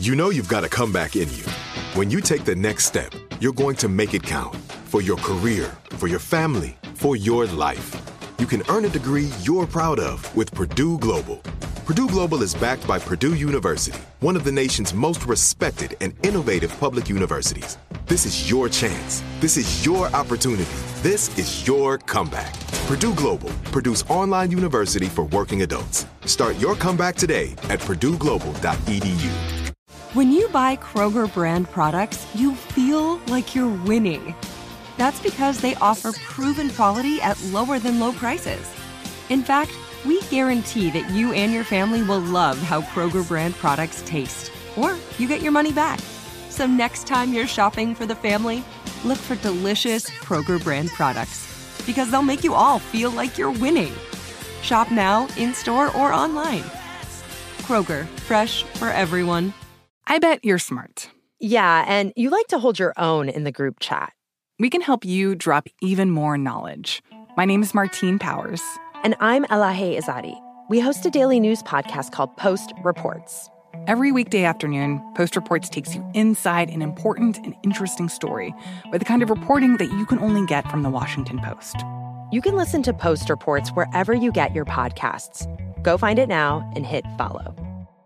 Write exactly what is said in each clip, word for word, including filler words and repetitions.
You know you've got a comeback in you. When you take the next step, you're going to make it count for your career, for your family, for your life. You can earn a degree you're proud of with Purdue Global. Purdue Global is backed by Purdue University, one of the nation's most respected and innovative public universities. This is your chance. This is your opportunity. This is your comeback. Purdue Global, Purdue's online university for working adults. Start your comeback today at purdue global dot e d u. When you buy Kroger brand products, you feel like you're winning. That's because they offer proven quality at lower than low prices. In fact, we guarantee that you and your family will love how Kroger brand products taste, or you get your money back. So next time you're shopping for the family, look for delicious Kroger brand products, because they'll make you all feel like you're winning. Shop now, in-store, or online. Kroger, fresh for everyone. I bet you're smart. Yeah, and you like to hold your own in the group chat. We can help you drop even more knowledge. My name is Martine Powers. And I'm Elahe Izadi. We host a daily news podcast called Post Reports. Every weekday afternoon, Post Reports takes you inside an important and interesting story with the kind of reporting that you can only get from the Washington Post. You can listen to Post Reports wherever you get your podcasts. Go find it now and hit follow.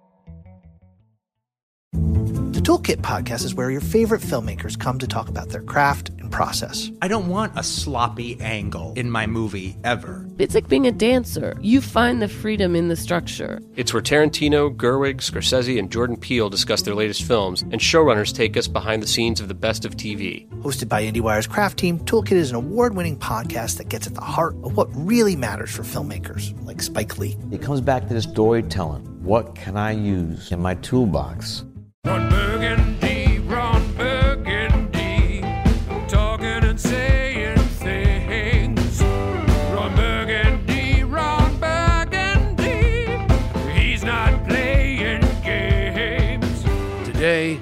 The Toolkit podcast is where your favorite filmmakers come to talk about their craft and process. I don't want a sloppy angle in my movie ever. It's like being a dancer. You find the freedom in the structure. It's where Tarantino, Gerwig, Scorsese, and Jordan Peele discuss their latest films, and showrunners take us behind the scenes of the best of T V. Hosted by IndieWire's craft team, Toolkit is an award-winning podcast that gets at the heart of what really matters for filmmakers, like Spike Lee. It comes back to this storytelling. What can I use in my toolbox? Ron Burgundy, Ron Burgundy, talking and saying things. Ron Burgundy, Ron Burgundy, he's not playing games. Today,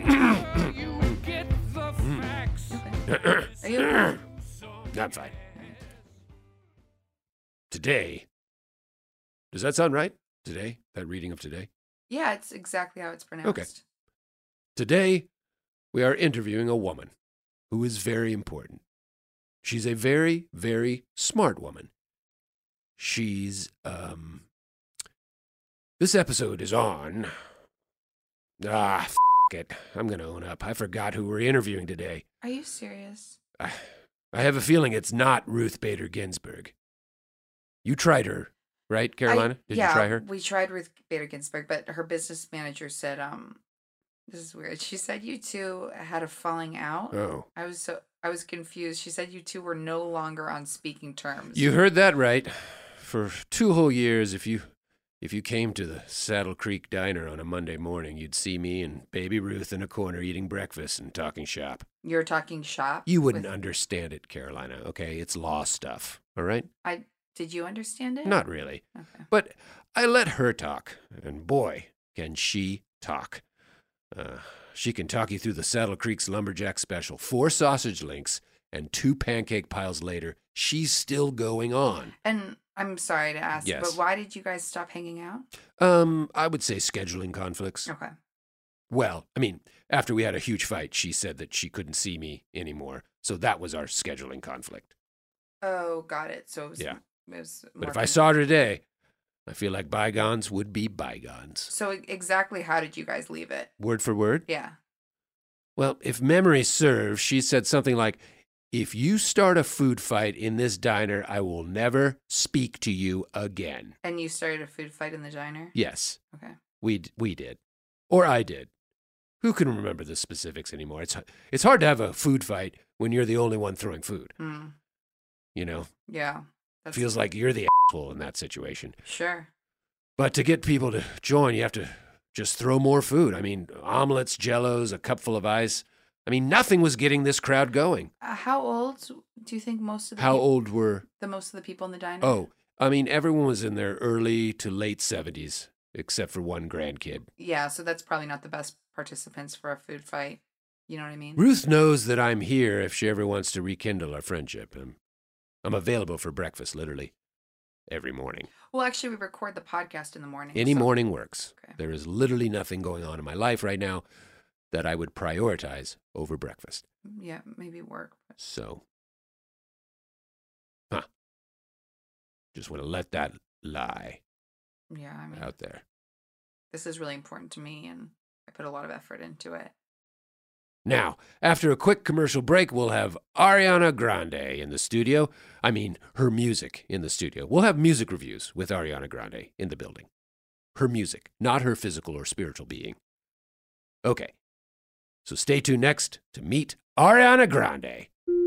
Are you? I'm fine. Today, does that sound right? Today, that reading of today? Yeah, it's exactly how it's pronounced. Okay. Today, we are interviewing a woman who is very important. She's a very, very smart woman. She's, um... This episode is on... Ah, f*** it. I'm going to own up. I forgot who we're interviewing today. Are you serious? I, I have a feeling it's not Ruth Bader Ginsburg. You tried her, right, Carolina? I, Did yeah, you try her? We tried Ruth Bader Ginsburg, but her business manager said, um... This is weird. She said you two had a falling out. Oh. I was so I was confused. She said you two were no longer on speaking terms. You heard that right. For two whole years, if you if you came to the Saddle Creek Diner on a Monday morning, you'd see me and Baby Ruth in a corner eating breakfast and talking shop. You're talking shop? You wouldn't with... understand it, Carolina, okay? It's law stuff, all right? I did you understand it? Not really. Okay. But I let her talk, and boy, can she talk. Uh, she can talk you through the Saddle Creek's Lumberjack Special. Four sausage links and two pancake piles later, she's still going on. And I'm sorry to ask, Yes. but why did you guys stop hanging out? Um, I would say scheduling conflicts. Okay. Well, I mean, after we had a huge fight, she said that she couldn't see me anymore. So that was our scheduling conflict. Oh, got it. So it was, Yeah. It was But if more I saw her today, I feel like bygones would be bygones. So exactly how did you guys leave it? Word for word? Yeah. Well, if memory serves, she said something like, if you start a food fight in this diner, I will never speak to you again. And you started a food fight in the diner? Yes. Okay. We we did. Or I did. Who can remember the specifics anymore? It's it's hard to have a food fight when you're the only one throwing food. Mm. You know? Yeah. That's Feels like you're the asshole in that situation. Sure. But to get people to join, you have to just throw more food. I mean, omelets, jellos, a cup full of ice. I mean, nothing was getting this crowd going. Uh, how old do you think most of the How people, old were... the most of the people in the diner? Oh, I mean, everyone was in their early to late seventies, except for one grandkid. Yeah, so that's probably not the best participants for a food fight. You know what I mean? Ruth knows that I'm here if she ever wants to rekindle our friendship. I'm, I'm available for breakfast, literally. every morning. Well, actually, we record the podcast in the morning. Any so- morning works. Okay. There is literally nothing going on in my life right now that I would prioritize over breakfast. Yeah, maybe work. So, huh. Just want to let that lie Yeah, I mean, out there. this is really important to me, and I put a lot of effort into it. Now, after a quick commercial break, we'll have Ariana Grande in the studio. I mean, her music in the studio. We'll have music reviews with Ariana Grande in the building. Her music, not her physical or spiritual being. Okay, so stay tuned next to meet Ariana Grande.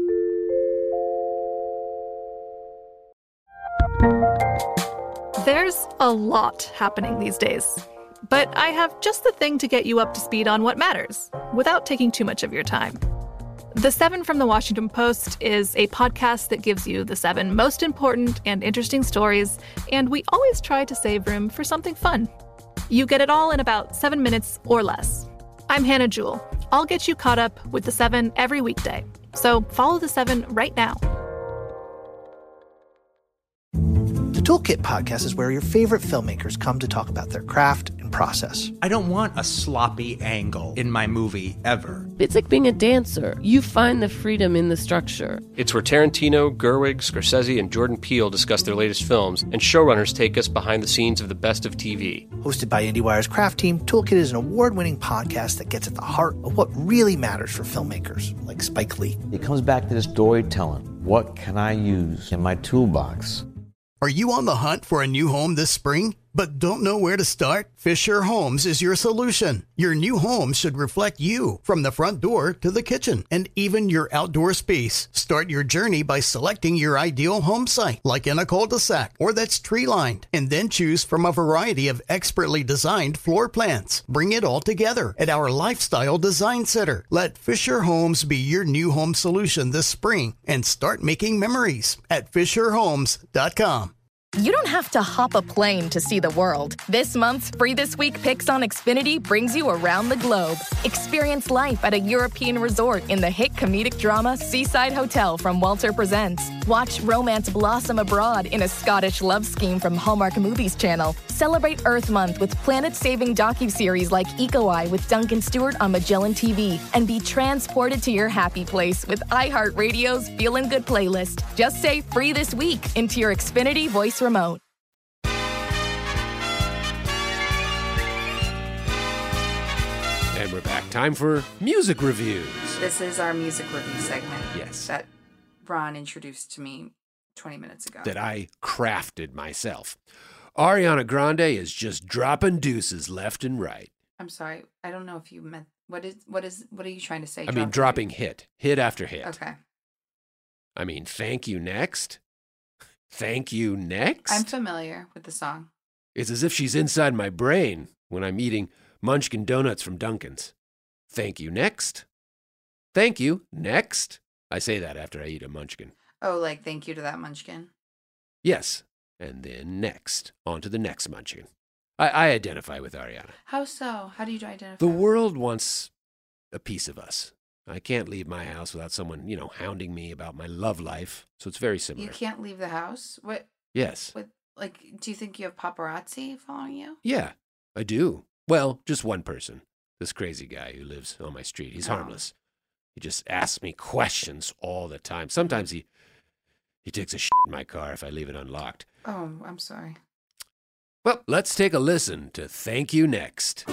There's a lot happening these days, but I have just the thing to get you up to speed on what matters, without taking too much of your time. The Seven from the Washington Post is a podcast that gives you the seven most important and interesting stories, and we always try to save room for something fun. You get it all in about seven minutes or less. I'm Hannah Jewell. I'll get you caught up with the seven every weekday. So follow the seven right now. The Toolkit podcast is where your favorite filmmakers come to talk about their craft and process. I don't want a sloppy angle in my movie ever. It's like being a dancer. You find the freedom in the structure. It's where Tarantino, Gerwig, Scorsese, and Jordan Peele discuss their latest films, and showrunners take us behind the scenes of the best of T V. Hosted by IndieWire's Craft Team, Toolkit is an award-winning podcast that gets at the heart of what really matters for filmmakers, like Spike Lee. It comes back to the storytelling. What can I use in my toolbox? Are you on the hunt for a new home this spring, but don't know where to start? Fisher Homes is your solution. Your new home should reflect you, from the front door to the kitchen, and even your outdoor space. Start your journey by selecting your ideal home site, like in a cul-de-sac or that's tree-lined, and then choose from a variety of expertly designed floor plans. Bring it all together at our Lifestyle Design Center. Let Fisher Homes be your new home solution this spring, and start making memories at fisher homes dot com. You don't have to hop a plane to see the world. This month's Free This Week Picks on Xfinity brings you around the globe. Experience life at a European resort in the hit comedic drama Seaside Hotel from Walter Presents. Watch romance blossom abroad in a Scottish love scheme from Hallmark Movies Channel. Celebrate Earth Month with planet-saving docuseries like Eco Eye with Duncan Stewart on Magellan T V. And be transported to your happy place with iHeartRadio's Feelin' Good playlist. Just say Free This Week into your Xfinity voice remote. And we're back. Time for music reviews. This is our music review segment. Yes. That Ron introduced to me twenty minutes ago. That I crafted myself. Ariana Grande is just dropping deuces left and right. I'm sorry. I don't know if you meant what is what is what are you trying to say? I mean, dropping hit, hit after hit. Okay. I mean, thank you next. Thank you next. I'm familiar with the song. It's as if she's inside my brain when I'm eating Munchkin donuts from Dunkin's. Thank you next. Thank you next. I say that after I eat a Munchkin. Oh, like thank you to that Munchkin. Yes. And then next. On to the next Munchkin. I, I identify with Ariana. How so? How do you identify? The world wants a piece of us. I can't leave my house without someone, you know, hounding me about my love life. So it's very similar. You can't leave the house? What? Yes. What? Like, do you think you have paparazzi following you? Yeah, I do. Well, just one person. This crazy guy who lives on my street. He's Oh. harmless. He just asks me questions all the time. Sometimes he he takes a shit in my car if I leave it unlocked. Oh, I'm sorry. Well, let's take a listen to Thank You Next.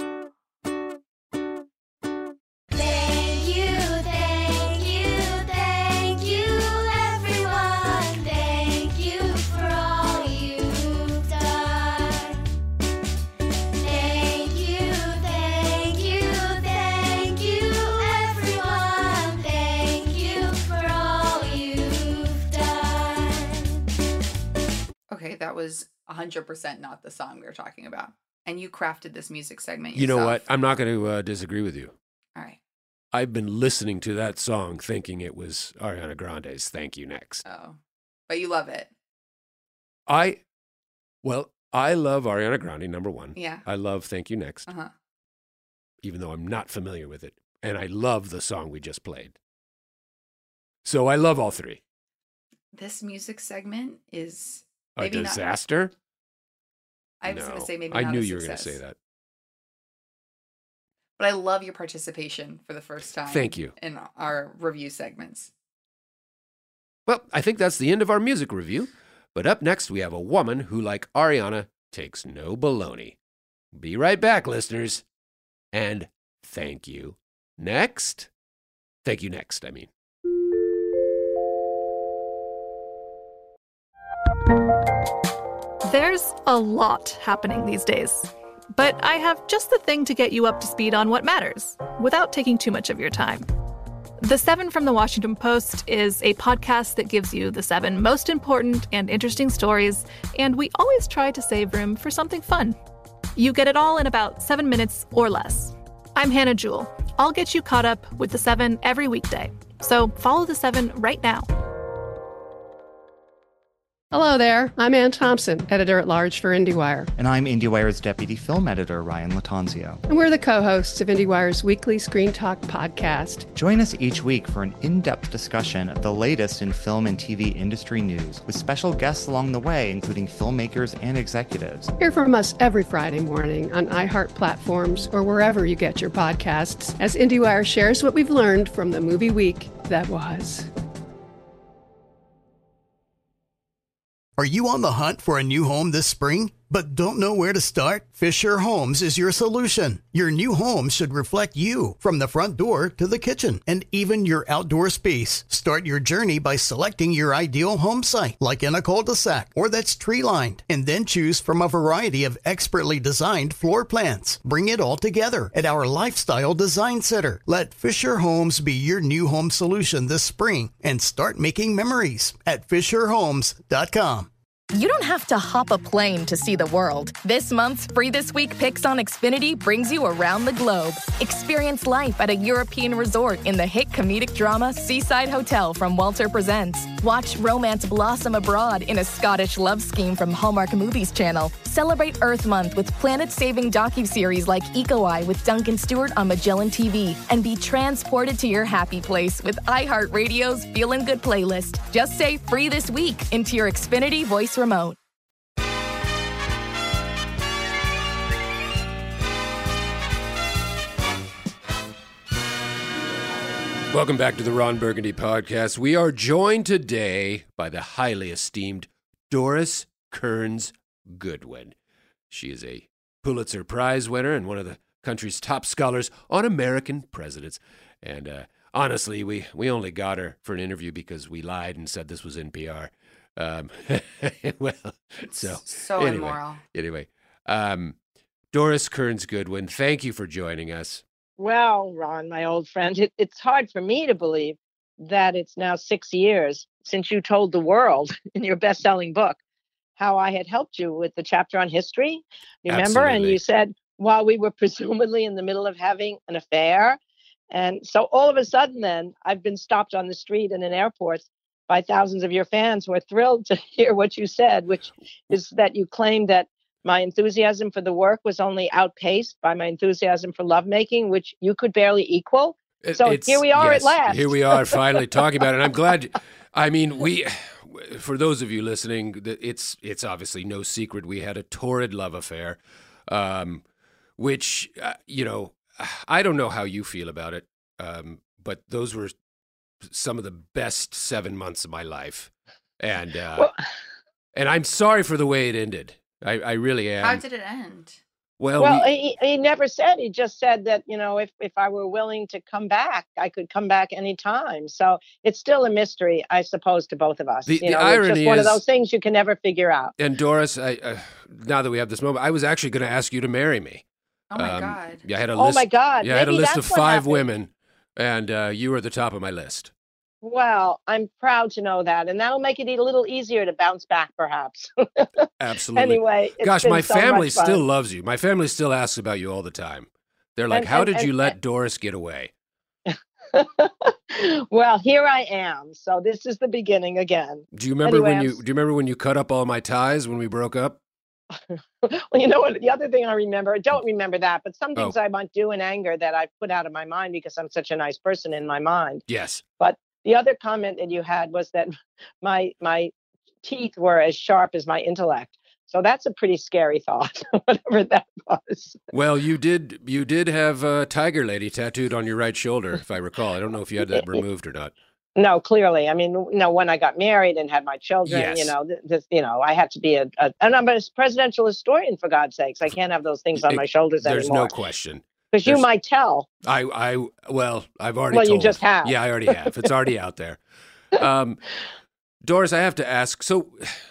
Thank you, thank you, thank you, everyone. Thank you for all you've done. Thank you, thank you, thank you, everyone. Thank you for all you've done. Okay, that was one hundred percent not the song we were talking about. And you crafted this music segment You know yourself. what? I'm not going to uh, disagree with you. All right. I've been listening to that song thinking it was Ariana Grande's Thank You Next. Oh. But you love it. I, well, I love Ariana Grande, number one. Yeah. I love Thank You Next, Uh-huh. even though I'm not familiar with it. And I love the song we just played. So I love all three. This music segment is A Maybe not- disaster? I was No. going to say maybe I not knew a you were going to success. say that. But I love your participation for the first time. Thank you. In our review segments. Well, I think that's the end of our music review. But up next, we have a woman who, like Ariana, takes no baloney. Be right back, listeners. And thank you. Next. Thank you next, I mean. There's a lot happening these days, but I have just the thing to get you up to speed on what matters without taking too much of your time. The Seven from the Washington Post is a podcast that gives you the seven most important and interesting stories, and we always try to save room for something fun. You get it all in about seven minutes or less. I'm Hannah Jewell. I'll get you caught up with the seven every weekday. So follow the seven right now. Hello there. I'm Ann Thompson, editor-at-large for IndieWire. And I'm IndieWire's deputy film editor, Ryan Latanzio. And we're the co-hosts of IndieWire's weekly Screen Talk podcast. Join us each week for an in-depth discussion of the latest in film and T V industry news, with special guests along the way, including filmmakers and executives. Hear from us every Friday morning on iHeart platforms or wherever you get your podcasts, as IndieWire shares what we've learned from the movie week that was. Are you on the hunt for a new home this spring, but don't know where to start? Fisher Homes is your solution. Your new home should reflect you, from the front door to the kitchen, and even your outdoor space. Start your journey by selecting your ideal home site, like in a cul-de-sac or that's tree-lined, and then choose from a variety of expertly designed floor plans. Bring it all together at our Lifestyle Design Center. Let Fisher Homes be your new home solution this spring, and start making memories at fisher homes dot com. You don't have to hop a plane to see the world. This month's Free This Week picks on Xfinity brings you around the globe. Experience life at a European resort in the hit comedic drama Seaside Hotel from Walter Presents. Watch romance blossom abroad in a Scottish love scheme from Hallmark Movies Channel. Celebrate Earth Month with planet-saving docuseries like Eco Eye with Duncan Stewart on Magellan T V. And be transported to your happy place with iHeartRadio's Feelin' Good playlist. Just say Free This Week into your Xfinity voice remote. Welcome back to the Ron Burgundy Podcast. We are joined today by the highly esteemed Doris Kearns Goodwin. She is a Pulitzer Prize winner and one of the country's top scholars on American presidents. And uh, honestly, we, we only got her for an interview because we lied and said this was N P R. Um, well, so, So anyway, immoral. Anyway, um, Doris Kearns Goodwin, thank you for joining us. Well, Ron, my old friend, it, it's hard for me to believe that it's now six years since you told the world in your best-selling book how I had helped you with the chapter on history. Remember? And Absolutely. you said, while we were presumably in the middle of having an affair. And so all of a sudden then, I've been stopped on the street and in airports by thousands of your fans who are thrilled to hear what you said, which is that you claimed that my enthusiasm for the work was only outpaced by my enthusiasm for lovemaking, which you could barely equal. It- So it's- here we are yes, at last. Here we are finally talking about it. And I'm glad. I mean, we, for those of you listening, that it's it's obviously no secret we had a torrid love affair, um, which uh, you know, I don't know how you feel about it, um, but those were some of the best seven months of my life, and uh, Well- and I'm sorry for the way it ended. I, I really am. How did it end? Well, Well, we- he, he never said. He just said that, you know, if, if I were willing to come back, I could come back anytime. So it's still a mystery, I suppose, to both of us. The- you the know, it's irony just one is- of those things you can never figure out. And Doris, I, uh, now that we have this moment, I was actually going to ask you to marry me. Oh my Um, God. Yeah, I had a Oh list. my God, Yeah, I had a maybe list that's of what five happened. women, and uh, you were at the top of my list. Well, I'm proud to know that. And that'll make it a little easier to bounce back, perhaps. Absolutely. Anyway, it's gosh, been my so family much fun. still loves you. My family still asks about you all the time. They're like, And- "How and- did you and- let Doris get away?" Well, here I am. So this is the beginning again. Do you remember Anyway, when I'm you do you remember when you cut up all my ties when we broke up? Well, you know what? The other thing I remember, I don't remember that, but some things Oh. I might do in anger that I put out of my mind because I'm such a nice person in my mind. Yes. But the other comment that you had was that my my teeth were as sharp as my intellect. So that's a pretty scary thought, whatever that was. Well, you did you did have uh, Tiger Lady tattooed on your right shoulder, if I recall. I don't know if you had that removed or not. No, clearly. I mean, you know, when I got married and had my children, Yes. you know, th- this, you know, I had to be a, a, and I'm a presidential historian, for God's sakes. I can't have those things on my shoulders There's anymore. no question. Because you There's- might tell. I, I, well, I've already Well, you told. just have. Yeah, I already have. It's already out there. Um, Doris, I have to ask. So,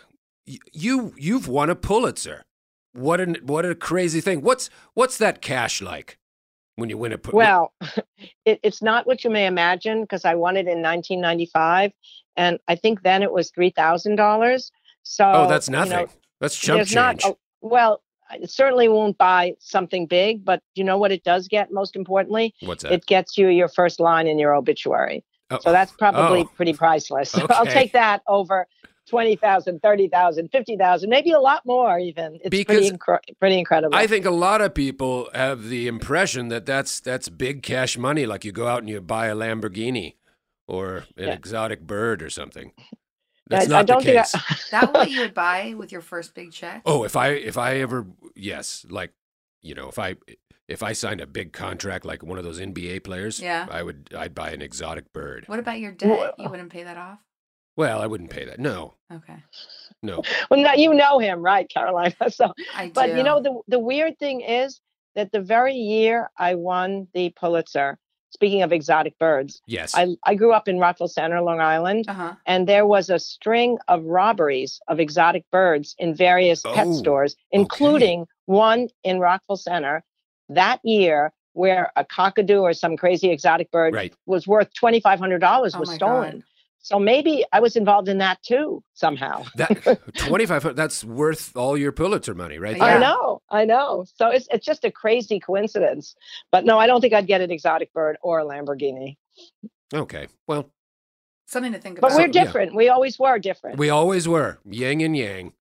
y- you you've won a Pulitzer. What an what a crazy thing. What's what's that cash like when you win a Pulitzer? Well, it, it's not what you may imagine, because I won it in nineteen ninety-five, and I think then it was three thousand dollars. So, oh, that's you nothing. know, that's chump there's change. not a- well, it certainly won't buy something big, but you know what it does get, most importantly? What's that? It gets you your first line in your obituary. Oh. So that's probably Oh. pretty priceless. So I'll Okay. take that over twenty thousand, thirty thousand, fifty thousand, maybe a lot more even. It's pretty, Because incre- pretty incredible. I think a lot of people have the impression that that's that's big cash money, like you go out and you buy a Lamborghini or an Yeah. exotic bird or something. That's I- not I don't the think case. Is that what you would buy with your first big check? Oh, if I if I ever yes, like you know, if I if I signed a big contract like one of those N B A players, Yeah. I would I'd buy an exotic bird. What about your debt? You wouldn't pay that off? Well, I wouldn't pay that. No, Okay. no. Well, no, you know him, right, Carolina? So, I but do. you know, the the weird thing is that the very year I won the Pulitzer, speaking of exotic birds, Yes. I I grew up in Rockville Center, Long Island, Uh-huh. and there was a string of robberies of exotic birds in various pet Oh, stores, including one in Rockville Center that year, where a cockatoo or some crazy exotic bird Right. was worth twenty-five hundred dollars Oh was my stolen. God. So maybe I was involved in that too somehow. That twenty-five hundred that's worth all your Pulitzer money right there. I know, I know. So it's it's just a crazy coincidence. But no, I don't think I'd get an exotic bird or a Lamborghini. Okay. Well, Something to think about. But we're yeah. different. We always were different. we always were yin and yang.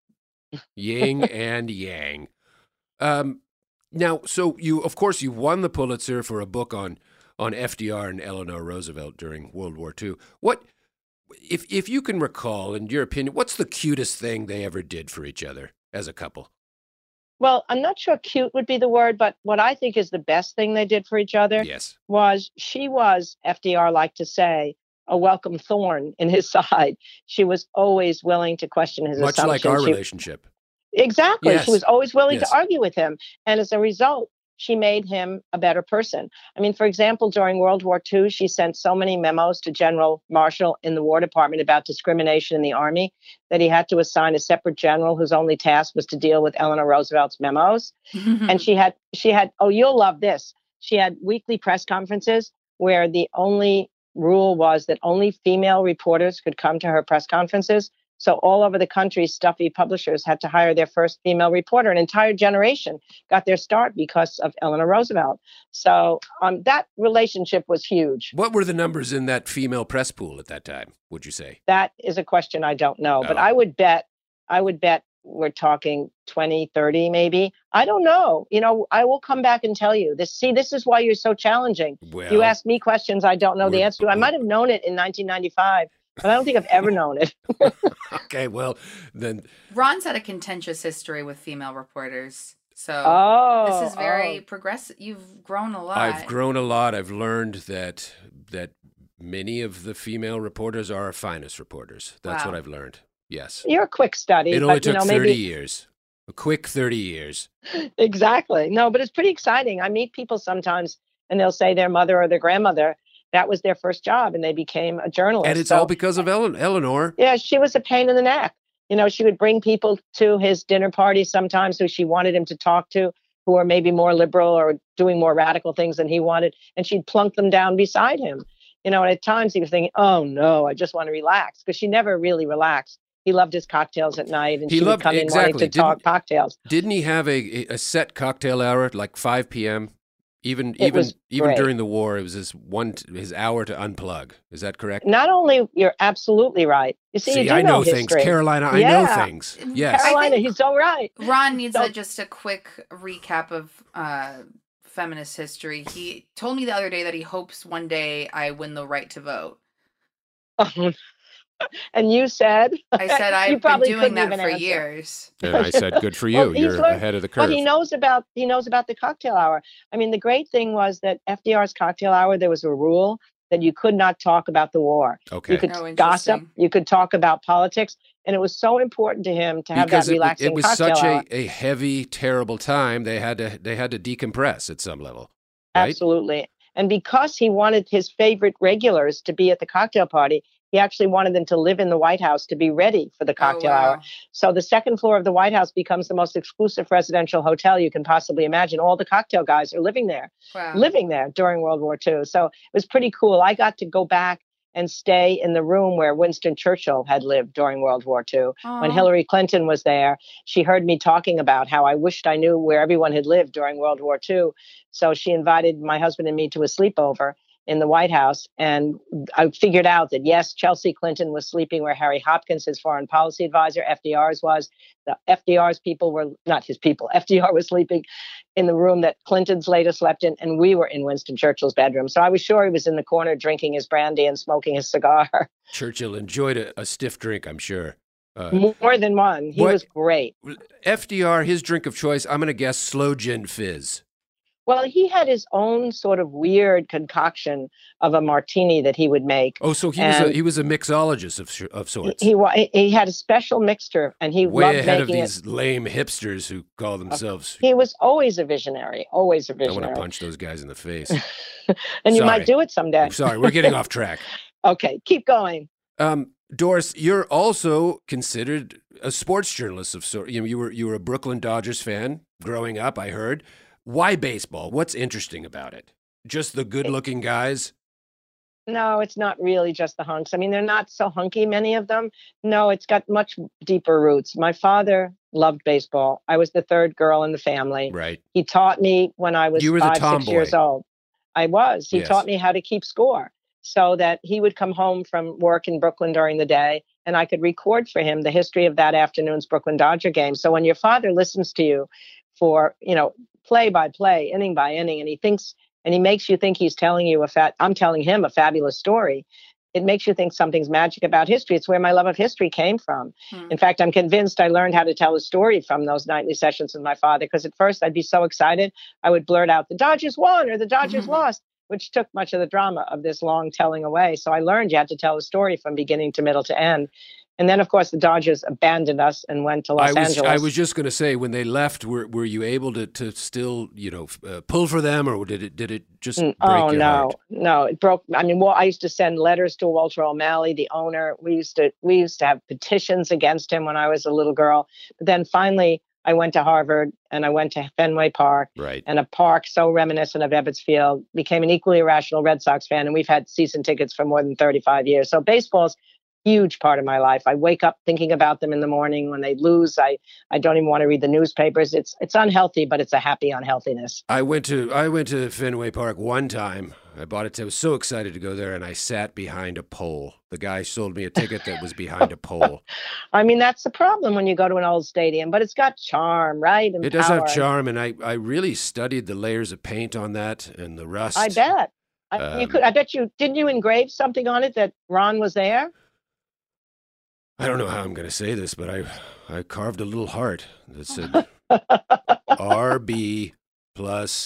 Yin and yang. Um now so you of course you won the Pulitzer for a book on on F D R and Eleanor Roosevelt during World War Two. What if if you can recall, in your opinion, what's the cutest thing they ever did for each other as a couple? Well, I'm not sure cute would be the word, but what I think is the best thing they did for each other Yes. was she was, F D R liked to say, a welcome thorn in his side. She was always willing to question his Much assumptions. like our She- relationship. Exactly. Yes. She was always willing Yes. to argue with him. And as a result, she made him a better person. I mean, for example, during World War Two, she sent so many memos to General Marshall in the War Department about discrimination in the Army that he had to assign a separate general whose only task was to deal with Eleanor Roosevelt's memos. And she had, she had, oh, you'll love this. She had weekly press conferences where the only rule was that only female reporters could come to her press conferences. So all over the country, stuffy publishers had to hire their first female reporter. An entire generation got their start because of Eleanor Roosevelt. So um, that relationship was huge. What were the numbers in that female press pool at that time, would you say? That is a question I don't know, but Oh. I would bet, I would bet we're talking twenty, thirty maybe. I don't know. You know, I will come back and tell you this. See, this is why you're so challenging. Well, you ask me questions I don't know the we're- answer to. I might have known it in nineteen ninety-five, but I don't think I've ever known it. Okay, well, then Ron's had a contentious history with female reporters. So Oh, this is very oh. progressive. You've grown a lot. I've grown a lot. I've learned that that many of the female reporters are our finest reporters. That's Wow. what I've learned. Yes. You're a quick study. It only but, you took know, thirty maybe years. A quick thirty years. Exactly. No, but it's pretty exciting. I meet people sometimes and they'll say their mother or their grandmother, that was their first job and they became a journalist. And it's So, all because of Ellen, Eleanor. yeah, she was a pain in the neck. You know, she would bring people to his dinner parties sometimes who she wanted him to talk to, who are maybe more liberal or doing more radical things than he wanted. And she'd plunk them down beside him. You know, and at times he was thinking, oh no, I just want to relax, because she never really relaxed. He loved his cocktails at night and He she loved- would come in exactly. wanting to talk Didn't- cocktails. Didn't he have a, a set cocktail hour at like five p.m.? Even It even was even great. during the war, it was his one his hour to unplug. Is that correct? Not only, you're absolutely right. You see, See, you do I know history. things. Carolina, I Yeah. know things. Yes. Carolina, he's so right. Ron needs So- a, just a quick recap of uh, feminist history. He told me the other day that he hopes one day I win the right to vote. Oh, And you said, I said you I've been probably doing couldn't that even for answer. years. And I said, good for you. Well, he's You're learned- ahead of the curve. But he knows about he knows about the cocktail hour. I mean, the great thing was that F D R's cocktail hour, there was a rule that you could not talk about the war. Okay. You could Oh, gossip, interesting. you could talk about politics, and it was so important to him to have because that it, relaxing it was cocktail such hour. a, a heavy, terrible time. They had to they had to decompress at some level. Right? Absolutely. And because he wanted his favorite regulars to be at the cocktail party, he actually wanted them to live in the White House to be ready for the cocktail wow. hour. So the second floor of the White House becomes the most exclusive residential hotel you can possibly imagine. All the cocktail guys are living there, Wow. living there during World War Two. So it was pretty cool. I got to go back and stay in the room where Winston Churchill had lived during World War Two. When Aw. Hillary Clinton was there, she heard me talking about how I wished I knew where everyone had lived during World War Two. So she invited my husband and me to a sleepover in the White House. And I figured out that, yes, Chelsea Clinton was sleeping where Harry Hopkins, his foreign policy advisor, F D R's was. The F D R's people were, not his people, F D R was sleeping in the room that Clinton's later slept in. And we were in Winston Churchill's bedroom. So I was sure he was in the corner drinking his brandy and smoking his cigar. Churchill enjoyed a, a stiff drink, I'm sure. Uh, More than one. He what- was great. F D R, his drink of choice, I'm going to guess slow gin fizz. Well, he had his own sort of weird concoction of a martini that he would make. Oh, so he was a, And he was a mixologist of sh- of sorts. He, wa- he had a special mixture, and he Way loved ahead of making these it. lame hipsters who call themselves. He was always a visionary, always a I want visionary. to punch those guys in the face. And you Sorry. might do it someday. Sorry, we're getting off track. Okay, keep going. Um, Doris, you're also considered a sports journalist of sort. You know, you were you were a Brooklyn Dodgers fan growing up, I heard. Why baseball? What's interesting about it? Just the good-looking guys? No, it's not really just the hunks. I mean, they're not so hunky, many of them. No, it's got much deeper roots. My father loved baseball. I was the third girl in the family. Right. He taught me when I was You were the five, six tomboy. years old. I was. He Yes. taught me how to keep score so that he would come home from work in Brooklyn during the day and I could record for him the history of that afternoon's Brooklyn Dodger game. So when your father listens to you for, you know, play by play, inning by inning, and he thinks and he makes you think he's telling you a fat, I'm telling him a fabulous story. It makes you think something's magic about history. It's where my love of history came from. Hmm. In fact, I'm convinced I learned how to tell a story from those nightly sessions with my father, because at first I'd be so excited, I would blurt out, the Dodgers won or the Dodgers Mhm. lost, which took much of the drama of this long telling away. So I learned you had to tell a story from beginning to middle to end. And then, of course, the Dodgers abandoned us and went to Los I was Angeles. I was just going to say, when they left, were were you able to to still you know uh, pull for them, or did it did it just Mm, break oh your no, heart? no! It broke. I mean, well, I used to send letters to Walter O'Malley, the owner. We used to we used to have petitions against him when I was a little girl. But then finally, I went to Harvard and I went to Fenway Park, Right. and a park so reminiscent of Ebbets Field. Became an equally irrational Red Sox fan, and we've had season tickets for more than thirty-five years. So baseball's huge part of my life. I wake up thinking about them in the morning. When they lose, I I don't even want to read the newspapers. It's it's unhealthy, but it's a happy unhealthiness. I went to I went to Fenway Park one time. I bought it. I was so excited to go there, and I sat behind a pole. The guy sold me a ticket that was behind a pole. I mean, that's the problem when you go to an old stadium, but it's got charm, right? And It does have power. charm, and I, I really studied the layers of paint on that and the rust. I bet. I, you Um, could. I bet you. Didn't you engrave something on it that Ron was there? I don't know how I'm going to say this, but I I carved a little heart that said R B plus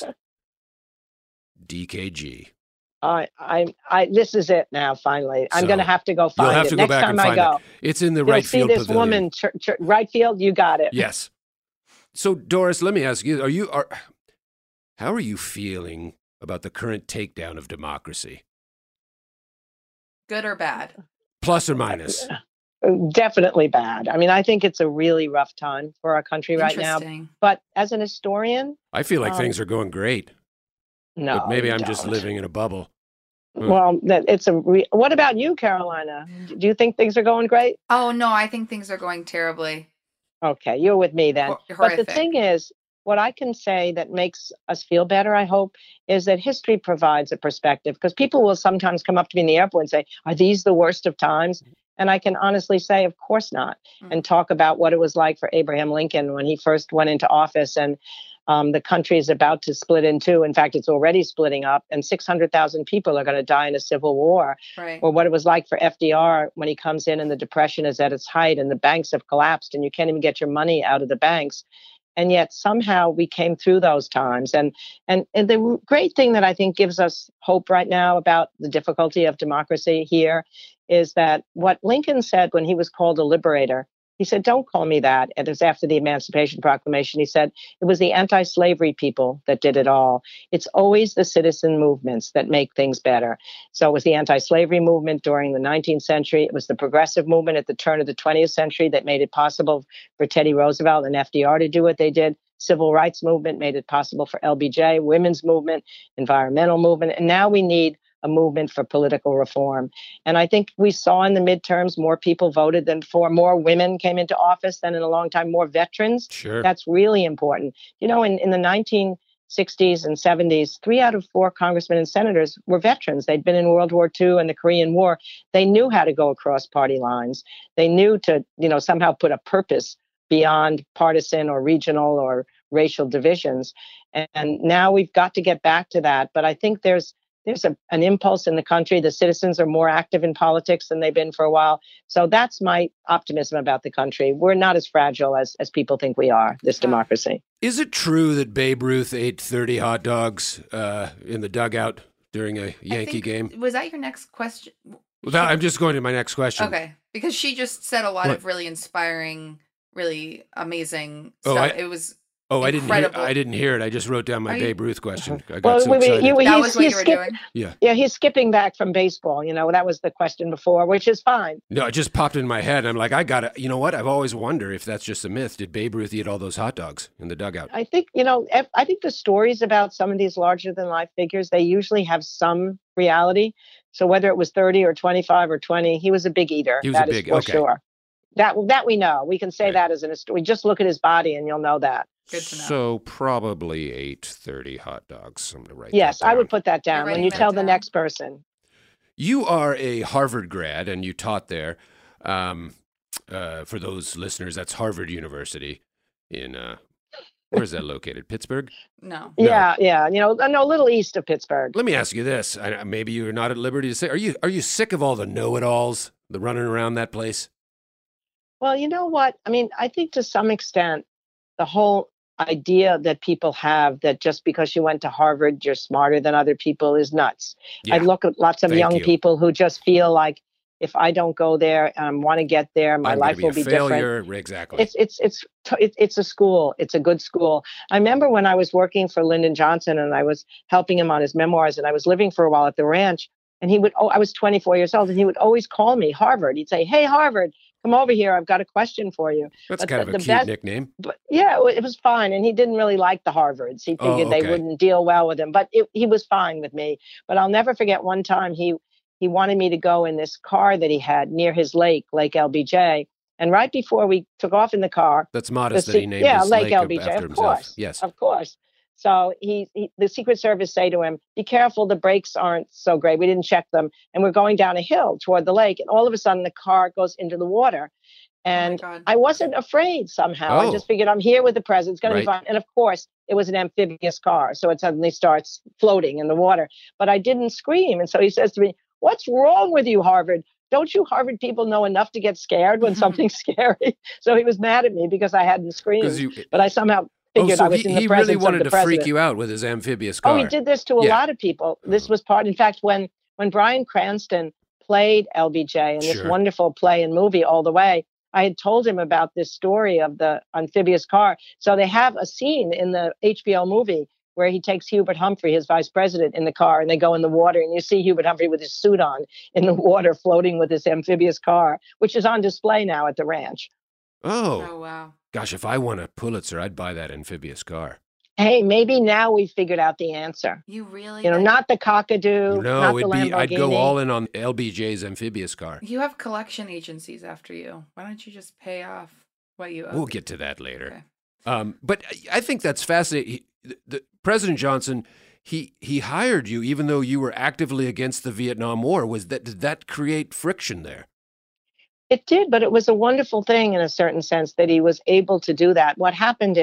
D K G. I, I, I. This is it now. Finally, I'm So, going to have to go You'll find have it to go next back time and I find go. it. It's in the You'll right see field this pavilion. woman. Ch- ch- right field. You got it. Yes. So Doris, let me ask you: Are you are how are you feeling about the current takedown of democracy? Good or bad? Plus or minus? Definitely bad. I mean, I think it's a really rough time for our country right now. Interesting. But as an historian, I feel like Um, things are going great, no. but maybe you I'm just don't. living in a bubble. Hmm. Well, that it's a. Re- what about you, Carolina? Do you think things are going great? Oh no, I think things are going terribly. Okay, you're with me then. Hor- But the horrific. thing is, what I can say that makes us feel better, I hope, is that history provides a perspective, because people will sometimes come up to me in the airport and say, are these the worst of times? And I can honestly say, of course not, Mm. and talk about what it was like for Abraham Lincoln when he first went into office. And Um, the country is about to split in two. In fact, it's already splitting up, and six hundred thousand people are going to die in a civil war. Right. Or what it was like for F D R when he comes in and the Depression is at its height and the banks have collapsed and you can't even get your money out of the banks. And yet somehow we came through those times. And, and, and the great thing that I think gives us hope right now about the difficulty of democracy here is that what Lincoln said when he was called a liberator, he said, don't call me that. And it was after the Emancipation Proclamation. He said, it was the anti-slavery people that did it all. It's always the citizen movements that make things better. So it was the anti-slavery movement during the nineteenth century. It was the progressive movement at the turn of the twentieth century that made it possible for Teddy Roosevelt and F D R to do what they did. Civil rights movement made it possible for L B J, women's movement, environmental movement. And now we need a movement for political reform. And I think we saw in the midterms more people voted than before. More women came into office than in a long time. More veterans. Sure. That's really important. You know, in, in the nineteen sixties and seventies, three out of four congressmen and senators were veterans. They'd been in World War Two and the Korean War. They knew how to go across party lines. They knew to, you know, somehow put a purpose beyond partisan or regional or racial divisions. And, and now we've got to get back to that. But I think there's There's a, an impulse in the country. The citizens are more active in politics than they've been for a while. So that's my optimism about the country. We're not as fragile as, as people think we are, this democracy. Is it true that Babe Ruth ate thirty hot dogs uh, in the dugout during a Yankee think, game? Was that your next question? Well, that, I'm just going to my next question. Okay. Because she just said a lot What? of really inspiring, really amazing Oh, stuff. I- it was Oh, I didn't hear, incredible. I didn't hear it. I just wrote down my Are you- Babe Ruth question. I got Well, so wait, wait, excited. you- That he's- was what he's you were skip- doing? Yeah. Yeah, he's skipping back from baseball. You know, that was the question before, which is fine. No, it just popped in my head. I'm like, I got to, you know what? I've always wondered if that's just a myth. Did Babe Ruth eat all those hot dogs in the dugout? I think, you know, ev- I think the stories about some of these larger than life figures, they usually have some reality. So whether it was thirty or twenty-five or twenty, he was a big eater. He was a That is big- for okay. sure. That, that we know. We can say that as an history. Just look at his body and you'll know that. Good to know. So probably ate thirty hot dogs. I'm going to write Yes, that I down. would put that down when writing you that tell the down. next person. You are a Harvard grad and you taught there. Um, uh, for those listeners, that's Harvard University in, uh, where is that located? Pittsburgh? No. No. Yeah, yeah. You know, no, a little east of Pittsburgh. Let me ask you this. I, maybe you're not at liberty to say, are you, are you sick of all the know-it-alls, the running around that place? Well, you know what? I mean, I think to some extent, the whole idea that people have that just because you went to Harvard, you're smarter than other people is nuts. Yeah. I look at lots of Thank young you. people who just feel like if I don't go there and want to get there, my I'm gonna life be will a be failure. different. Exactly. It's it's it's t- it- it's a school. It's a good school. I remember when I was working for Lyndon Johnson and I was helping him on his memoirs, and I was living for a while at the ranch. And he would, oh, I was twenty-four years old, and he would always call me Harvard. He'd say, "Hey, Harvard, come over here. I've got a question for you." That's But kind the- of a the cute best- nickname. But yeah, it wa- it was fine. And he didn't really like the Harvards. He Oh, figured they okay. wouldn't deal well with him. But it, he was fine with me. But I'll never forget one time he he wanted me to go in this car that he had near his lake, Lake L B J. And right before we took off in the car, That's modest the that he se- named yeah, his Lake lake L B J, after of himself. course, Yes. of course. So he, he, the Secret Service say to him, "Be careful, the brakes aren't so great. We didn't check them, and we're going down a hill toward the lake." And all of a sudden, the car goes into the water, and I wasn't afraid somehow. I Oh. just figured I'm here with the president. It's going to be Right. fine. And of course, it was an amphibious car, so it suddenly starts floating in the water. But I didn't scream, and so he says to me, "What's wrong with you, Harvard? Don't you Harvard people know enough to get scared when something's scary?" So he was mad at me because I hadn't 'Cause screamed, you- but I somehow Oh, figured so I was he, in the he presence really wanted of the to freak president. you out with his amphibious car. Oh, he did this to a Yeah. lot of people. This was part. In fact, when when Bryan Cranston played L B J in this Sure. wonderful play and movie All the Way, I had told him about this story of the amphibious car. So they have a scene in the H B O movie where he takes Hubert Humphrey, his vice president, in the car, and they go in the water, and you see Hubert Humphrey with his suit on in the water, floating with this amphibious car, which is on display now at the ranch. Oh. Oh, wow. Gosh, if I won a Pulitzer, I'd buy that amphibious car. Hey, maybe now we've figured out the answer. You really? You know, not the cockadoo, No, not the it'd be, I'd go Lamborghini. all in on L B J's amphibious car. You have collection agencies after you. Why don't you just pay off what you owe? We'll get to that later. Um, but I- I think that's fascinating. He, the, the, President Johnson, he he hired you even though you were actively against the Vietnam War. Was that did that create friction there? It did, but it was a wonderful thing in a certain sense that he was able to do that. What happened is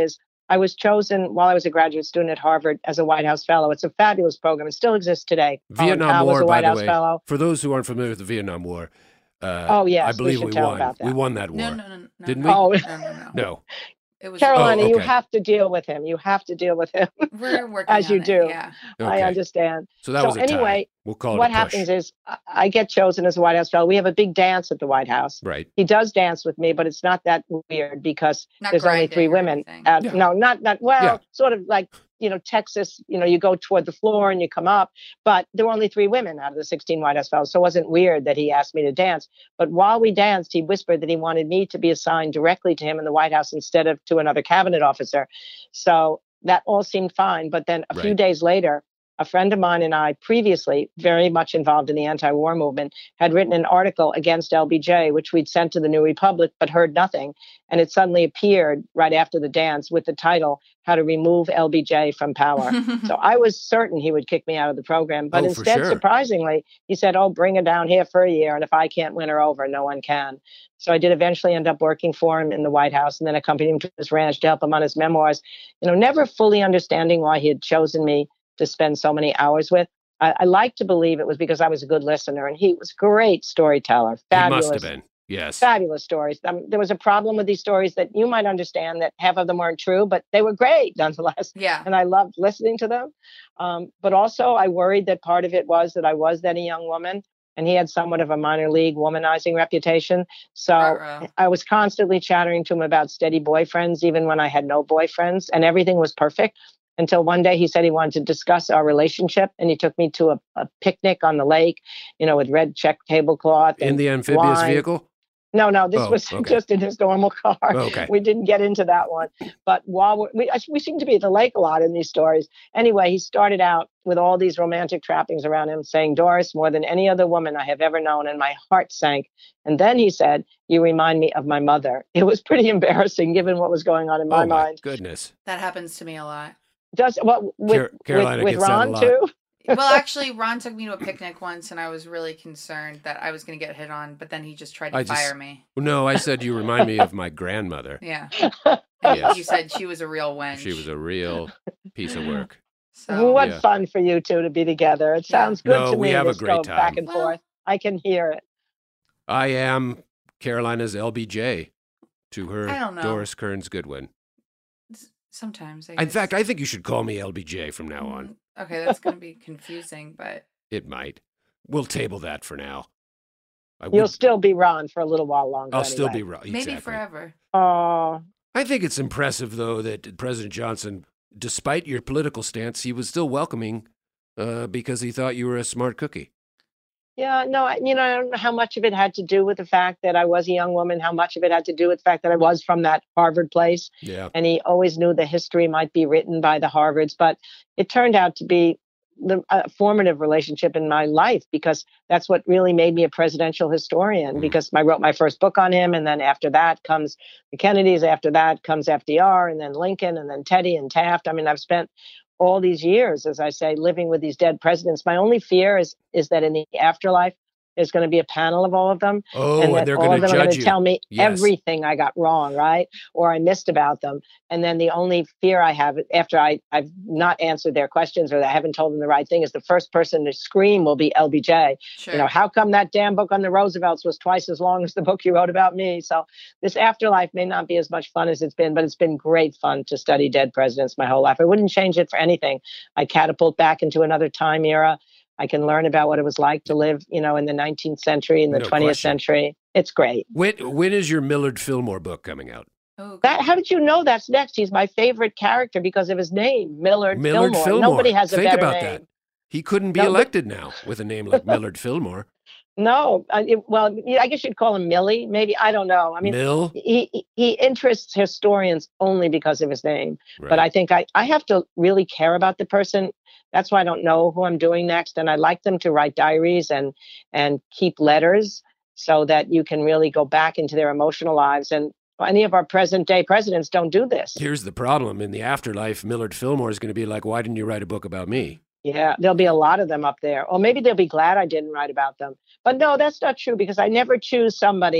I was chosen while I was a graduate student at Harvard as a White House Fellow. It's a fabulous program. It still exists today. Colin Vietnam Powell was War, a by White the House way, Fellow. for those who aren't familiar with the Vietnam War, uh, Oh, yes, I we believe should we, tell won. about that. We won that war. No, no, no, no. Didn't we? Oh, No, no, no. No. It was Carolina, Oh, you okay. have to deal with him. You have to deal with him. We're working as you on it, do. yeah. I Okay. understand. So that was a tie. anyway, We'll call it what a push. happens is I- I get chosen as a White House Fellow. We have a big dance at the White House. Right. He does dance with me, but it's not that weird because Not there's only three grinding or women. anything. Uh, Yeah. No, not not well, Yeah. sort of like you know Texas. You know, you go toward the floor and you come up, but there were only three women out of the sixteen White House Fellows, so it wasn't weird that he asked me to dance. But while we danced, he whispered that he wanted me to be assigned directly to him in the White House instead of to another cabinet officer. So that all seemed fine. But then a few Right. days later, a friend of mine and I, previously very much involved in the anti-war movement, had written an article against L B J, which we'd sent to the New Republic, but heard nothing. And it suddenly appeared right after the dance with the title, How to Remove L B J from Power. So I was certain he would kick me out of the program. But Oh, for instead, sure. surprisingly, he said, oh, bring her down here for a year. And if I can't win her over, no one can. So I did eventually end up working for him in the White House and then accompanied him to his ranch to help him on his memoirs, you know, never fully understanding why he had chosen me to spend so many hours with. I, I like to believe it was because I was a good listener and he was a great storyteller. He Fabulous. must have been. Yes. Fabulous stories. Um, there was a problem with these stories that you might understand that half of them weren't true, but they were great nonetheless. Yeah. And I loved listening to them. Um, but also, I worried that part of it was that I was then a young woman and he had somewhat of a minor league womanizing reputation. So Ruh-roh. I was constantly chattering to him about steady boyfriends, even when I had no boyfriends, and everything was perfect. Until one day he said he wanted to discuss our relationship, and he took me to a, a picnic on the lake, you know, with red check tablecloth. In and the amphibious wine. vehicle? No, no, this Oh, was okay. just in his normal car. Okay. We didn't get into that one. But while we're, we, we seem to be at the lake a lot in these stories. Anyway, he started out with all these romantic trappings around him, saying, Doris, more than any other woman I have ever known, and my heart sank. And then he said, you remind me of my mother. It was pretty embarrassing given what was going on in my oh, my mind. goodness. That happens to me a lot. Does what with, Car- Carolina with, with gets that a Ron lot. too? Well, actually, Ron took me to a picnic once, and I was really concerned that I was going to get hit on, but then he just tried to I just- fire me. No, I said you remind me of my grandmother. Yeah. Yes. You said she was a real wench. She was a real piece of work. So, What Yeah. fun for you two to be together. It sounds good No, to we me. have a this great go time. back and Well- forth. I can hear it. I am Carolina's L B J to her I don't know. Doris Kearns Goodwin. sometimes. I In guess. fact, I think you should call me L B J from now on. Okay, that's going to be confusing, but It might. We'll table that for now. I You'll would- still be Ron for a little while longer. I'll still anyway. be right. maybe Exactly. forever. Oh, I think it's impressive, though, that President Johnson, despite your political stance, he was still welcoming uh, because he thought you were a smart cookie. yeah. No, I- you know, I don't know how much of it had to do with the fact that I was a young woman, how much of it had to do with the fact that I was from that Harvard place. Yeah. And he always knew the history might be written by the Harvards, but it turned out to be the a formative relationship in my life because that's what really made me a presidential historian Mm. because I wrote my first book on him. And then after that comes the Kennedys. After that comes F D R and then Lincoln and then Teddy and Taft. I mean, I've spent all these years, as I say, living with these dead presidents. My only fear is is that in the afterlife, there's going to be a panel of all of them. Oh, and and that they're all gonna of them are judge going to you. tell me Yes. everything I got wrong, right? Or I missed about them. And then the only fear I have after I, I've not answered their questions or that I haven't told them the right thing is the first person to scream will be L B J. Sure. You know, how come that damn book on the Roosevelts was twice as long as the book you wrote about me? So this afterlife may not be as much fun as it's been, but it's been great fun to study dead presidents my whole life. I wouldn't change it for anything. I catapult back into another time era. I can learn about what it was like to live, you know, in the nineteenth century, in the No twentieth question. century. It's great. When when is your Millard Fillmore book coming out? Oh, That, how did you know that's next? He's my favorite character because of his name, Millard, Millard Fillmore. Fillmore. Nobody has a Think better about name. that. He couldn't be No, but- elected now with a name like Millard Fillmore. No, I, it- well, I guess you'd call him Millie. Maybe I don't know. I mean, Mill? he he- he interests historians only because of his name. Right. But I think I I have to really care about the person. That's why I don't know who I'm doing next, and I like them to write diaries and and keep letters so that you can really go back into their emotional lives. And any of our present day presidents don't do this. Here's the problem. In the afterlife, Millard Fillmore is going to be like, why didn't you write a book about me? Yeah, there'll be a lot of them up there. Or maybe they'll be glad I didn't write about them. But no, that's not true because I never choose somebody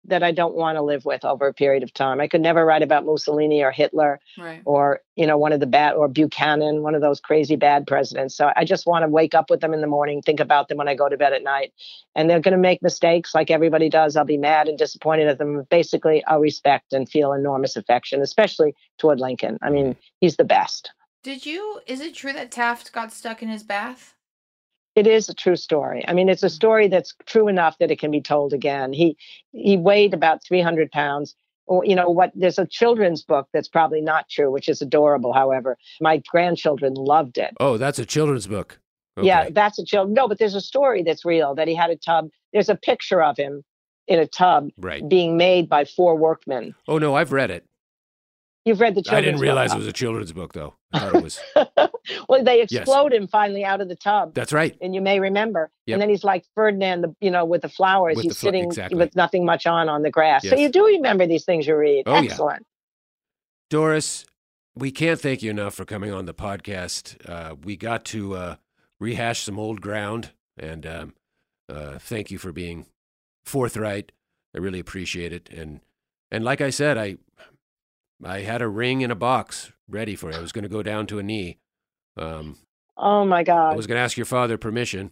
that I don't want to live with over a period of time. I could never write about Mussolini or Hitler Right. or, you know, one of the bad, or Buchanan, one of those crazy bad presidents. So I just want to wake up with them in the morning, think about them when I go to bed at night. And they're going to make mistakes like everybody does. I'll be mad and disappointed at them. Basically, I'll respect and feel enormous affection, especially toward Lincoln. I mean, he's the best. Did you, is it true that Taft got stuck in his bath? It is a true story. I mean, it's a story that's true enough that it can be told again. He he weighed about three hundred pounds. Or, you know what? There's a children's book that's probably not true, which is adorable. However, my grandchildren loved it. Oh, that's a children's book. Okay. Yeah, that's a child. No, but there's a story that's real that he had a tub. There's a picture of him in a tub Right. being made by four workmen. Oh, no, I've read it. You've read the I children's didn't realize book. it was a children's book, though. I thought it was. Well, they Yes. explode him finally out of the tub. That's right. And you may remember. Yep. And then he's like Ferdinand, the, you know, with the flowers. With he's the fla- sitting exactly. with nothing much on on the grass. So Yes. you do remember these things you read. Oh, yeah. Excellent. Doris, we can't thank you enough for coming on the podcast. Uh, we got to uh, rehash some old ground, and um, uh, thank you for being forthright. I really appreciate it. And and like I said, I I had a ring in a box ready for you. I was going to go down to a knee. Um, Oh my I God. was going to ask your father permission.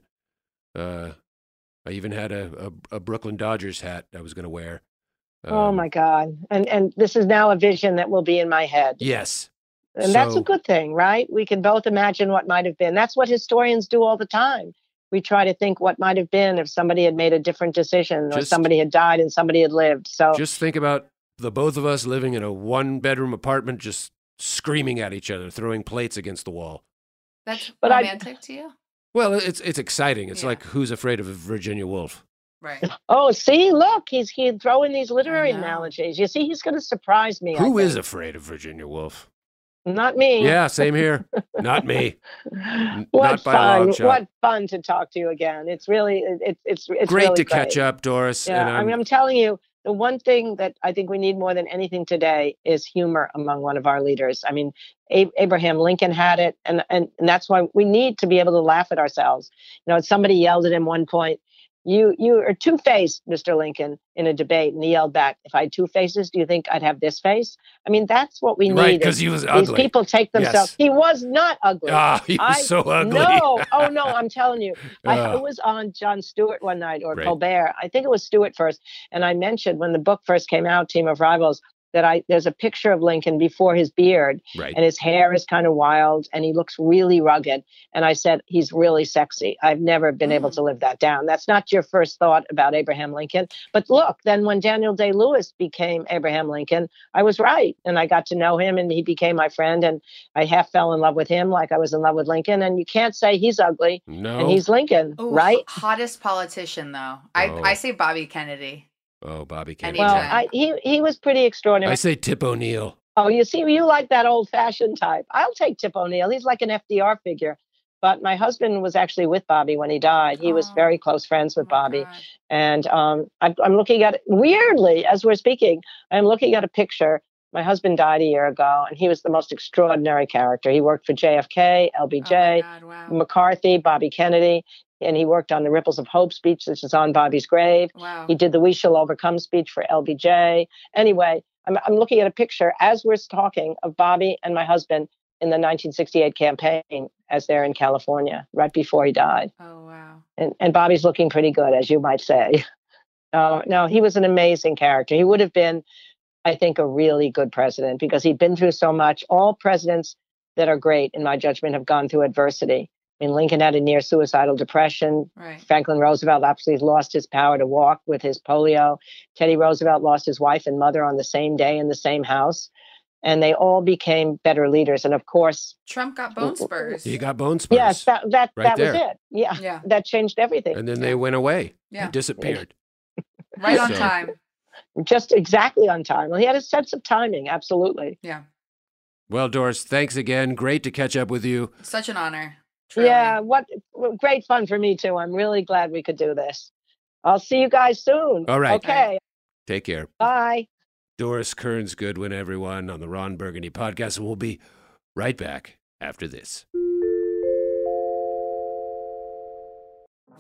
Uh, I even had a, a, a Brooklyn Dodgers hat I was going to wear. oh Um, my God. And and this is now a vision that will be in my head. Yes. And that's a So- good thing, right? We can both imagine what might have been. That's what historians do all the time. We try to think what might have been if somebody had made a different decision or Just- somebody had died and somebody had lived. So Just think about the both of us living in a one bedroom apartment, just screaming at each other, throwing plates against the wall. That's But I- romantic to you? Well, it's it's exciting. It's Yeah. like Who's Afraid of Virginia Woolf? Right. Oh, see, look, he's he'd throw in these literary know. analogies. You see, he's going to surprise me. I Who is think. afraid of Virginia Woolf? Not me. Yeah, same here. Not me. What not by a long fun! shot. What fun to talk to you again. It's really, it, it, it's it's Great really to catch great. up, Doris. Yeah, and I I'm, mean, I'm telling you, the one thing that I think we need more than anything today is humor among one of our leaders. I mean, A- Abraham Lincoln had it, and, and and that's why we need to be able to laugh at ourselves. You know, somebody yelled at him one point, "You you are two-faced, Mister Lincoln," in a debate, and he yelled back, "If I had two faces, do you think I'd have this face?" I mean, that's what we need. Right, 'cause is he was these ugly. people take themselves. Yes. He was not ugly. Ah, he was I- so ugly. No, oh no, I'm telling you. I, I Ah. was on Jon Stewart one night, or Right. Colbert. I think it was Stewart first, and I mentioned when the book first came out, Team of Rivals, that I there's a picture of Lincoln before his beard, Right. and his hair is kind of wild, and he looks really rugged. And I said, he's really sexy. I've never been able to live that down. That's not your first thought about Abraham Lincoln. But look, then when Daniel Day-Lewis became Abraham Lincoln, I was right, and I got to know him, and he became my friend, and I half fell in love with him like I was in love with Lincoln. And you can't say he's ugly, No. and he's Lincoln, Ooh, right? Hottest politician, though. I, Oh. I say Bobby Kennedy. Oh, Bobby Kennedy. Anytime. Well, I, he he was pretty extraordinary. I say Tip O'Neill. Oh, you see, you like that old-fashioned type. I'll take Tip O'Neill. He's like an F D R figure. But my husband was actually with Bobby when he died. He was Oh. very close friends with Oh, my Bobby. God. And um, I, I'm looking at, weirdly, as we're speaking, I'm looking at a picture. My husband died a year ago, and he was the most extraordinary character. He worked for J F K, L B J, Oh, my God, wow. McCarthy, Bobby Kennedy, and he worked on the Ripples of Hope speech, which is on Bobby's grave. Wow. He did the We Shall Overcome speech for L B J. Anyway, I'm, I'm looking at a picture as we're talking of Bobby and my husband in the nineteen sixty-eight campaign as they're in California, right before he died. Oh, wow. And, and Bobby's looking pretty good, as you might say. Uh, no, he was an amazing character. He would have been, I think, a really good president because he'd been through so much. All presidents that are great, in my judgment, have gone through adversity. I mean, Lincoln had a near suicidal depression. Right. Franklin Roosevelt absolutely lost his power to walk with his polio. Teddy Roosevelt lost his wife and mother on the same day in the same house. And they all became better leaders. And of course, Trump got bone spurs. He got bone spurs. yes, that that, Right that was there. it. Yeah, Yeah. that changed everything. And then they went away. Yeah. They disappeared. Right on So- time. Just exactly on time. Well, he had a sense of timing. Absolutely. Yeah. Well, Doris, thanks again. Great to catch up with you. Such an honor. Truly. Yeah. What well, great fun for me too. I'm really glad we could do this. I'll see you guys soon. All right. Okay. Take care. Bye. Doris Kearns Goodwin, everyone, on the Ron Burgundy podcast. And we'll be right back after this.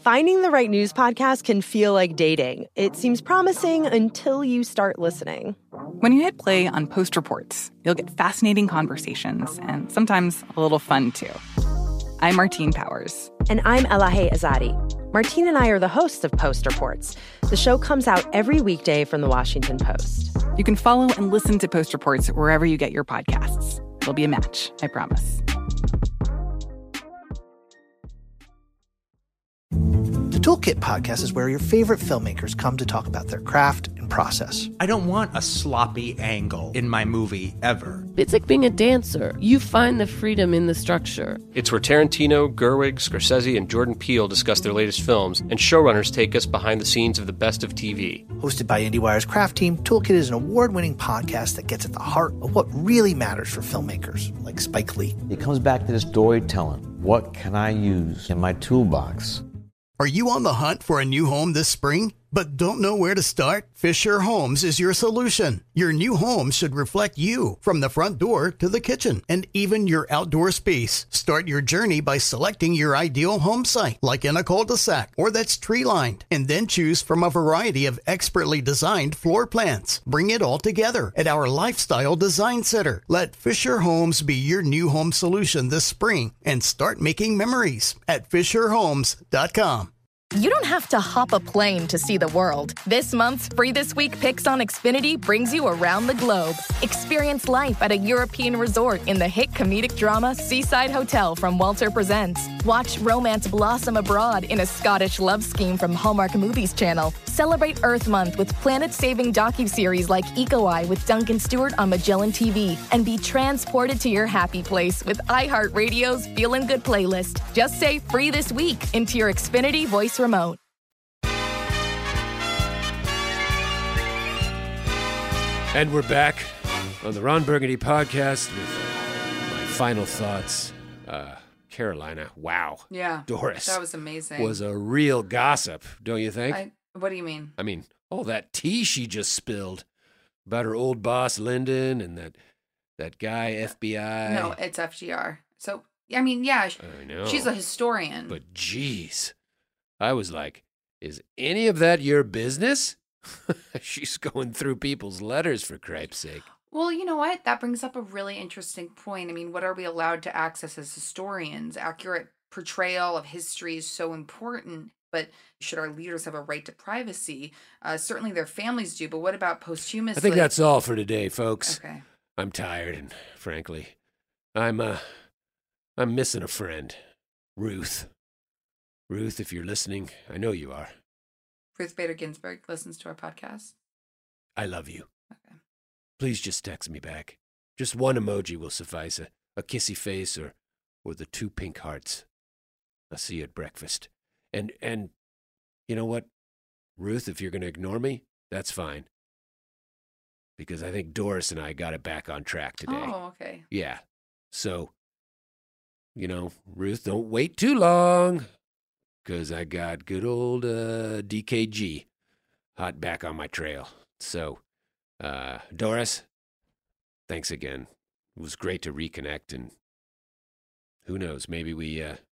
Finding the right news podcast can feel like dating. It seems promising until you start listening. When you hit play on Post Reports, you'll get fascinating conversations and sometimes a little fun, too. I'm Martine Powers. And I'm Elahe Azadi. Martine and I are the hosts of Post Reports. The show comes out every weekday from the Washington Post. You can follow and listen to Post Reports wherever you get your podcasts. It'll be a match, I promise. The Toolkit podcast is where your favorite filmmakers come to talk about their craft and process. I don't want a sloppy angle in my movie ever. It's like being a dancer. You find the freedom in the structure. It's where Tarantino, Gerwig, Scorsese, and Jordan Peele discuss their latest films, and showrunners take us behind the scenes of the best of T V. Hosted by IndieWire's craft team, Toolkit is an award-winning podcast that gets at the heart of what really matters for filmmakers, like Spike Lee. It comes back to the storytelling. What can I use in my toolbox? Are you on the hunt for a new home this spring, but don't know where to start? Fisher Homes is your solution. Your new home should reflect you, from the front door to the kitchen, and even your outdoor space. Start your journey by selecting your ideal home site, like in a cul-de-sac or that's tree-lined, and then choose from a variety of expertly designed floor plans. Bring it all together at our Lifestyle Design Center. Let Fisher Homes be your new home solution this spring, and start making memories at fisher homes dot com. You don't have to hop a plane to see the world. This month's Free This Week Picks on Xfinity brings you around the globe. Experience life at a European resort in the hit comedic drama Seaside Hotel from Walter Presents. Watch romance blossom abroad in a Scottish love scheme from Hallmark Movies Channel. Celebrate Earth Month with planet-saving docuseries like Eco Eye with Duncan Stewart on Magellan T V. And be transported to your happy place with iHeartRadio's Feelin' Good playlist. Just say Free This Week into your Xfinity voice remote. And we're back on the Ron Burgundy podcast with my final thoughts. Uh, Carolina, wow. Yeah. Doris. That was amazing. Was a real gossip, don't you think? I, what do you mean? I mean, all that tea she just spilled about her old boss, Lyndon, and that that guy, F B I. No, it's F G R. So, I mean, yeah, I know. She's a historian. But geez, I was like, is any of that your business? She's going through people's letters, for cripe's sake. Well, you know what? That brings up a really interesting point. I mean, what are we allowed to access as historians? Accurate portrayal of history is so important, but should our leaders have a right to privacy? Uh, certainly their families do, but what about posthumously? I think that's all for today, folks. Okay. I'm tired, and frankly, I'm, uh, I'm missing a friend. Ruth. Ruth, if you're listening, I know you are. Ruth Bader Ginsburg listens to our podcast. I love you. Okay. Please just text me back. Just one emoji will suffice. A, a kissy face or or the two pink hearts. I'll see you at breakfast. And, and you know what? Ruth, if you're going to ignore me, that's fine. Because I think Doris and I got it back on track today. Oh, okay. Yeah. So, you know, Ruth, don't wait too long. Because I got good old uh, D K G hot back on my trail. So, uh, Doris, thanks again. It was great to reconnect, and who knows, maybe we, uh,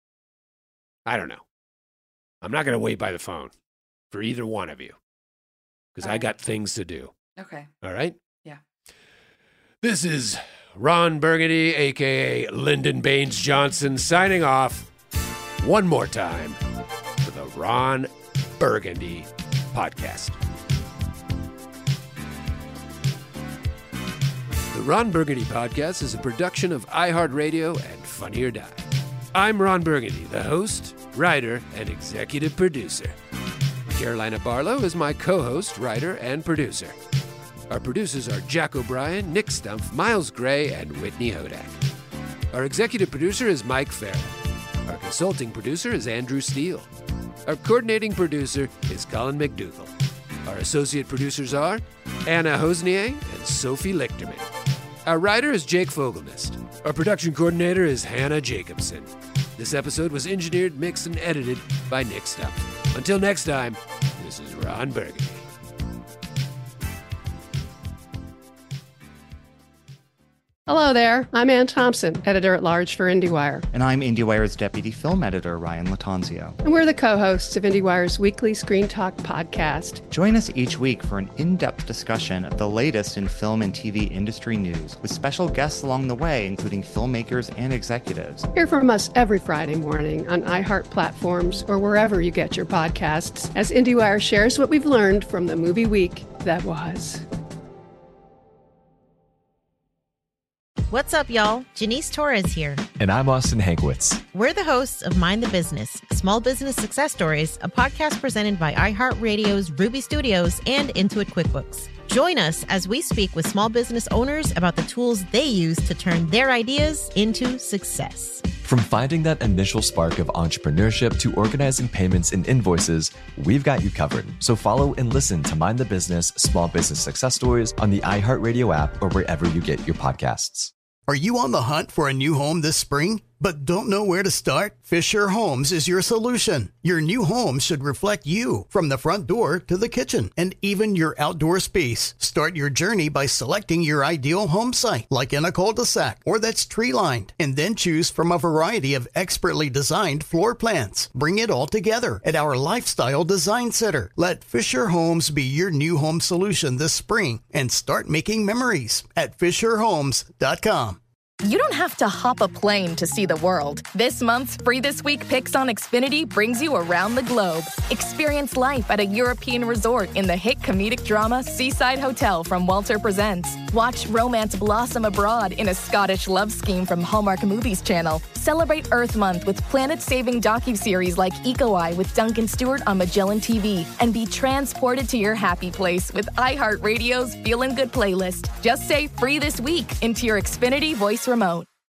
I don't know. I'm not going to wait by the phone for either one of you, because I got things to do. Okay. All right? Yeah. This is Ron Burgundy, a k a. Lyndon Baines Johnson, signing off one more time for the Ron Burgundy podcast. The Ron Burgundy podcast is a production of iHeartRadio and Funny or Die. I'm Ron Burgundy, the host, writer, and executive producer. Carolina Barlow is my co-host, writer, and producer. Our producers are Jack O'Brien, Nick Stumpf, Miles Gray, and Whitney Hodak. Our executive producer is Mike Farrell. Our consulting producer is Andrew Steele. Our coordinating producer is Colin McDougall. Our associate producers are Anna Hosnier and Sophie Lichterman. Our writer is Jake Fogelnest. Our production coordinator is Hannah Jacobson. This episode was engineered, mixed, and edited by Nick Stumpf. Until next time, this is Ron Burgundy. Hello there. I'm Ann Thompson, editor-at-large for IndieWire. And I'm IndieWire's deputy film editor, Ryan Latanzio. And we're the co-hosts of IndieWire's weekly Screen Talk podcast. Join us each week for an in-depth discussion of the latest in film and T V industry news, with special guests along the way, including filmmakers and executives. Hear from us every Friday morning on iHeart platforms or wherever you get your podcasts, as IndieWire shares what we've learned from the movie week that was. What's up, y'all? Janice Torres here. And I'm Austin Hankwitz. We're the hosts of Mind the Business, Small Business Success Stories, a podcast presented by iHeartRadio's Ruby Studios and Intuit QuickBooks. Join us as we speak with small business owners about the tools they use to turn their ideas into success. From finding that initial spark of entrepreneurship to organizing payments and invoices, we've got you covered. So follow and listen to Mind the Business, Small Business Success Stories on the iHeartRadio app or wherever you get your podcasts. Are you on the hunt for a new home this spring, but don't know where to start? Fisher Homes is your solution. Your new home should reflect you, from the front door to the kitchen, and even your outdoor space. Start your journey by selecting your ideal home site, like in a cul-de-sac or that's tree-lined, and then choose from a variety of expertly designed floor plans. Bring it all together at our Lifestyle Design Center. Let Fisher Homes be your new home solution this spring, and start making memories at fisher homes dot com. You don't have to hop a plane to see the world. This month's Free This Week Picks on Xfinity brings you around the globe. Experience life at a European resort in the hit comedic drama Seaside Hotel from Walter Presents. Watch romance blossom abroad in a Scottish love scheme from Hallmark Movies Channel. Celebrate Earth Month with planet-saving docuseries like Eco Eye with Duncan Stewart on Magellan T V. And be transported to your happy place with iHeartRadio's Feelin' Good playlist. Just say Free This Week into your Xfinity voice remote.